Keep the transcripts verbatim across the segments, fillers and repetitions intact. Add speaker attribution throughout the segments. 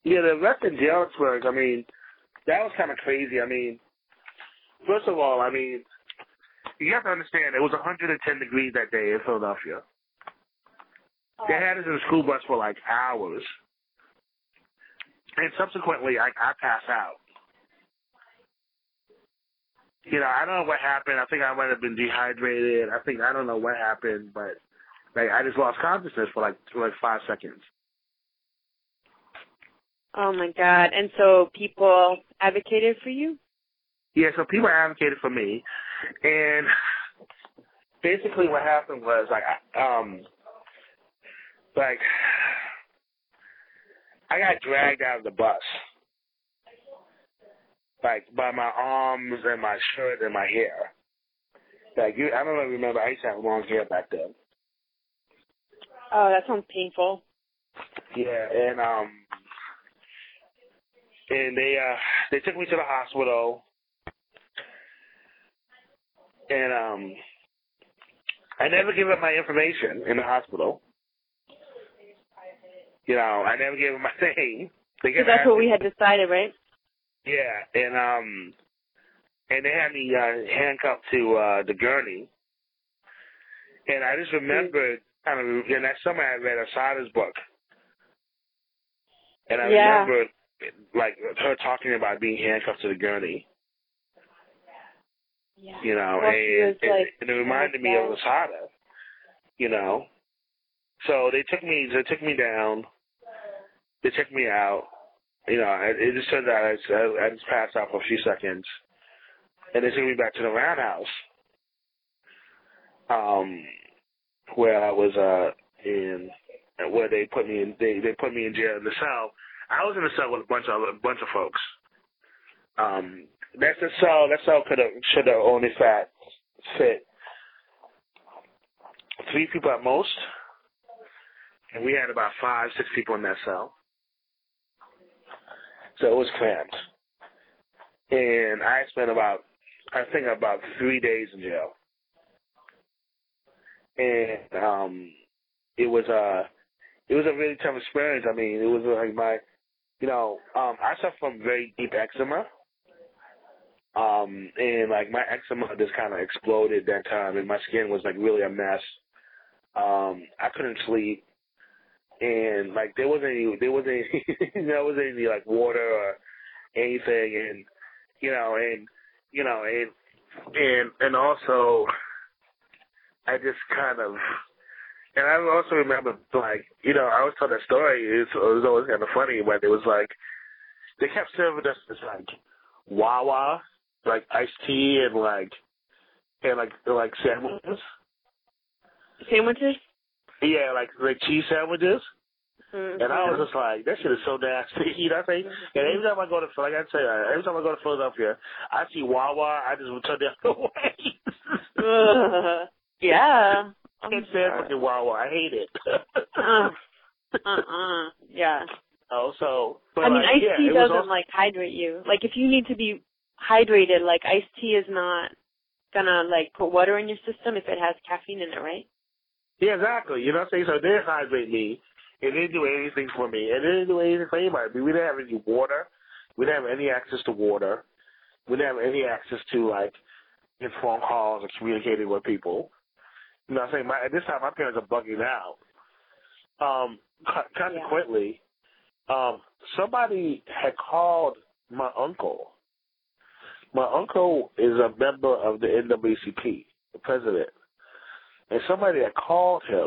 Speaker 1: Yeah, the arrest in Galesburg, I mean, that was kind of crazy. I mean, first of all, I mean, you have to understand, it was one hundred ten degrees that day in Philadelphia. Oh. They had us in the school bus for like hours. And subsequently, I, I passed out. You know, I don't know what happened. I think I might have been dehydrated. I think, I don't know what happened, but like I just lost consciousness for like, for like five seconds.
Speaker 2: Oh, my God. And so people advocated for you?
Speaker 1: Yeah, so people advocated for me. And basically what happened was, like, um, like, I got dragged out of the bus. Like, by my arms and my shirt and my hair. Like, you, I don't know if you remember, I used to have long hair back then.
Speaker 2: Oh, that sounds painful.
Speaker 1: Yeah, and, um, and they, uh, they took me to the hospital. And, um, I never gave up my information in the hospital. You know, I never gave up my name.
Speaker 2: So that's what we had decided, right?
Speaker 1: Yeah, and um, and they had me uh, handcuffed to uh, the gurney, and I just remembered kind of, and that summer I read Asada's book, and I
Speaker 2: yeah.
Speaker 1: remembered like her talking about being handcuffed to the gurney.
Speaker 2: Yeah.
Speaker 1: You know,
Speaker 2: well,
Speaker 1: and, and, like, and it reminded me of Asada. You know, so they took me, they took me down, they took me out. You know, it just turned out I, I just passed out for a few seconds, and they took me back to the roundhouse, um, where I was uh in, where they put me in. They they put me in jail in the cell. I was in the cell with a bunch of a bunch of folks. Um, that's the cell. That cell could have should have only fat fit three people at most, and we had about five six people in that cell. So it was cramped. And I spent about, I think about three days in jail. And um, it was a, it was a really tough experience. I mean, it was like my, you know, um, I suffer from very deep eczema. Um, and like my eczema just kind of exploded that time, and my skin was like really a mess. Um, I couldn't sleep. And like there wasn't any, there wasn't any, there wasn't any like water or anything, and you know, and you know, and and and also, I just kind of, and I also remember like, you know, I always tell that story. It's, it was always kind of funny, but it was like they kept serving us this like Wawa, like iced tea and like and like like sandwiches.
Speaker 2: Sandwiches.
Speaker 1: Yeah, like like cheese sandwiches.
Speaker 2: Mm-hmm.
Speaker 1: And I was just like, that shit is so nasty. You know what I'm saying? And every time I go to, like I say, every time I go to Philadelphia, I see Wawa, I just would turn the other way.
Speaker 2: uh, yeah.
Speaker 1: I can't stand fucking Wawa. I hate it.
Speaker 2: uh, uh-uh. Yeah.
Speaker 1: Oh, so.
Speaker 2: But I mean,
Speaker 1: like,
Speaker 2: iced
Speaker 1: yeah,
Speaker 2: tea doesn't,
Speaker 1: also,
Speaker 2: like, hydrate you. Like, if you need to be hydrated, like, iced tea is not gonna, like, put water in your system if it has caffeine in it, right?
Speaker 1: Yeah, exactly. You know what I'm saying? So it didn't hydrate me. It didn't do anything for me. It didn't do anything for anybody. We didn't have any water. We didn't have any access to water. We didn't have any access to, like, get phone calls or communicating with people. You know what I'm saying? My, at this time, my parents are bugging out. Um, co- consequently, yeah. um, somebody had called my uncle. My uncle is a member of the N double A C P, the president. And somebody had called him,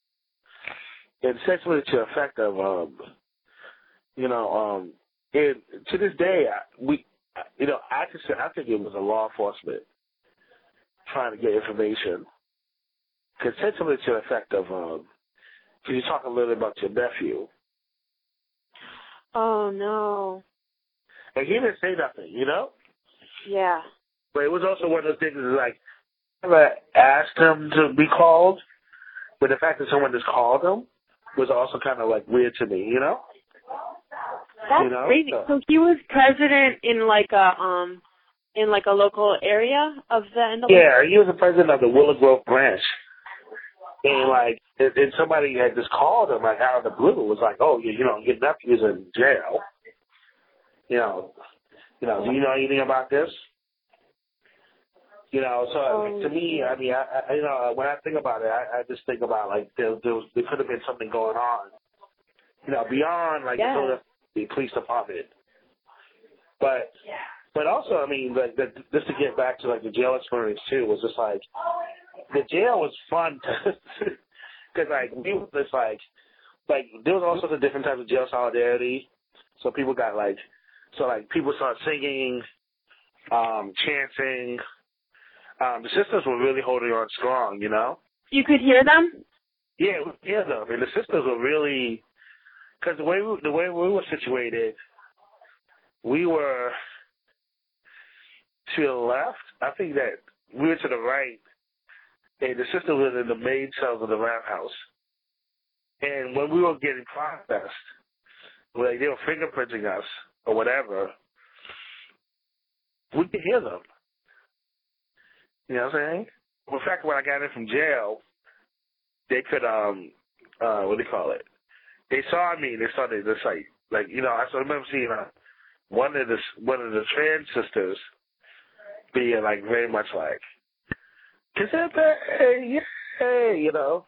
Speaker 1: and essentially to the effect of, um, you know, um, and to this day, I, we, you know, I just I think it was a law enforcement trying to get information. Essentially to the effect of, um, can you talk a little bit about your nephew?
Speaker 2: Oh, no.
Speaker 1: And he didn't say nothing, you know?
Speaker 2: Yeah.
Speaker 1: But it was also one of those things that's like, I never asked him to be called, but the fact that someone just called him was also kind of like weird to me, you know?
Speaker 2: That's
Speaker 1: you know?
Speaker 2: crazy. So, so he was president in like a um in like a local area of the N double A C P?
Speaker 1: Yeah, he was the president of the Willow Grove branch. And, like, and, and somebody had just called him, like, out of the blue. It was like, oh, you, you know, your nephew's in jail. You know, you know, do you know anything about this? You know, so
Speaker 2: Oh,
Speaker 1: to me, I mean, I, I, you know, when I think about it, I, I just think about, like, there, there, was, there could have been something going on, you know, beyond, like,
Speaker 2: yeah.
Speaker 1: the police department. But,
Speaker 2: Yeah.
Speaker 1: but also, I mean, like, the, just to get back to, like, the jail experience, too, was just, like, the jail was fun because, like, we were just, like, like, there was all sorts of different types of jail solidarity. So people got, like, so, like, people started singing, um, chanting. Um, the sisters were really holding on strong, you know?
Speaker 2: You could hear them?
Speaker 1: Yeah, we could hear them. And the sisters were really, because the way we, the way we were situated, we were to the left. I think that we were to the right, and the sisters were in the main cells of the rap house. And when we were getting processed, like they were fingerprinting us or whatever, we could hear them. You know what I'm saying? In fact, when I got in from jail, they could, um, uh, what do you call it? They saw me. They saw the, this like, like you know. I still remember seeing uh, one of the one of the trans sisters being like very much like, Giuseppe, hey, hey, you know.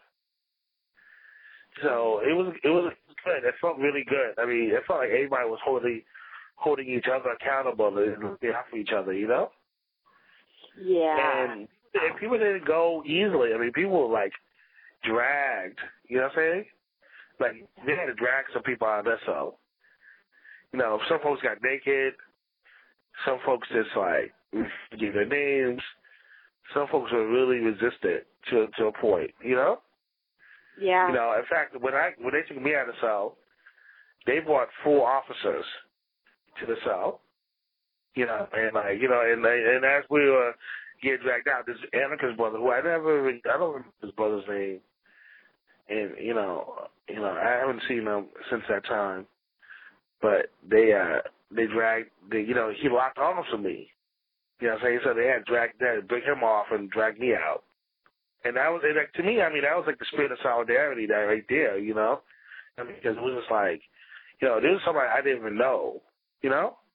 Speaker 1: So it was it was good. It felt really good. I mean, it felt like everybody was holding holding each other accountable and looking out for each other. You know.
Speaker 2: Yeah.
Speaker 1: And, and people didn't go easily. I mean, people were like dragged. You know what I'm saying? Like, they had to drag some people out of their cell. You know, some folks got naked. Some folks just, like, gave their names. Some folks were really resistant to to a point, you know?
Speaker 2: Yeah.
Speaker 1: You know, in fact, when I when they took me out of the cell, they brought four officers to the cell. You know, and, like, you know, and and as we were getting dragged out, this Anika's brother, who I never, I don't remember his brother's name. And, you know, you know, I haven't seen him since that time. But they uh they dragged they you know, he locked arms with me. You know what I'm saying? So they had dragged they had to bring him off and drag me out. And that was and like to me, I mean, that was like the spirit of solidarity that right there, you know? I mean, because it was just like, you know, this was somebody I didn't even know, you know?